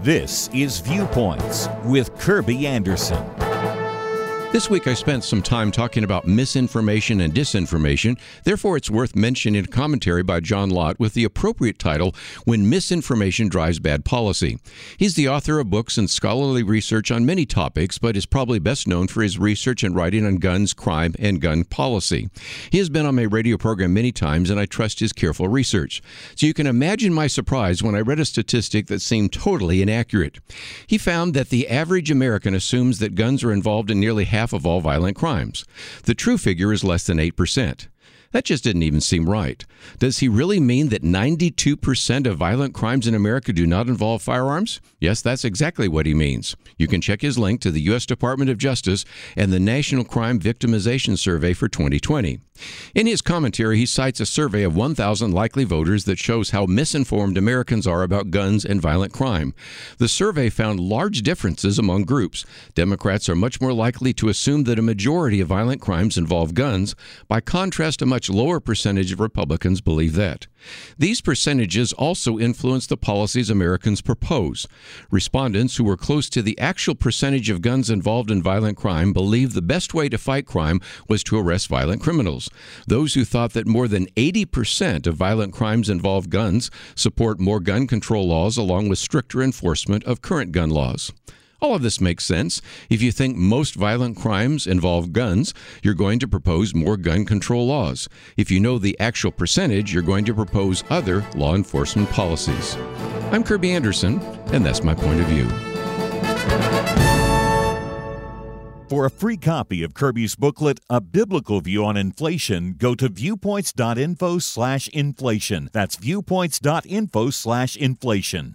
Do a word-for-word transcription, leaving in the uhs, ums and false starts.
This is Viewpoints with Kirby Anderson. This week I spent some time talking about misinformation and disinformation. Therefore, it's worth mentioning a commentary by John Lott with the appropriate title, When Misinformation Drives Bad Policy. He's the author of books and scholarly research on many topics, but is probably best known for his research and writing on guns, crime, and gun policy. He has been on my radio program many times, and I trust his careful research. So you can imagine my surprise when I read a statistic that seemed totally inaccurate. He found that the average American assumes that guns are involved in nearly half of all violent crimes. The true figure is less than eight percent. That just didn't even seem right. Does he really mean that ninety-two percent of violent crimes in America do not involve firearms? Yes, that's exactly what he means. You can check his link to the U S Department of Justice and the National Crime Victimization Survey for twenty twenty. In his commentary, he cites a survey of one thousand likely voters that shows how misinformed Americans are about guns and violent crime. The survey found large differences among groups. Democrats are much more likely to assume that a majority of violent crimes involve guns. By contrast, a much lower percentage of Republicans believe that. These percentages also influence the policies Americans propose. Respondents who were close to the actual percentage of guns involved in violent crime believed the best way to fight crime was to arrest violent criminals. Those who thought that more than eighty percent of violent crimes involve guns support more gun control laws along with stricter enforcement of current gun laws. All of this makes sense. If you think most violent crimes involve guns, you're going to propose more gun control laws. If you know the actual percentage, you're going to propose other law enforcement policies. I'm Kirby Anderson, and that's my point of view. For a free copy of Kirby's booklet, A Biblical View on Inflation, go to viewpoints.info slash inflation. That's viewpoints.info slash inflation.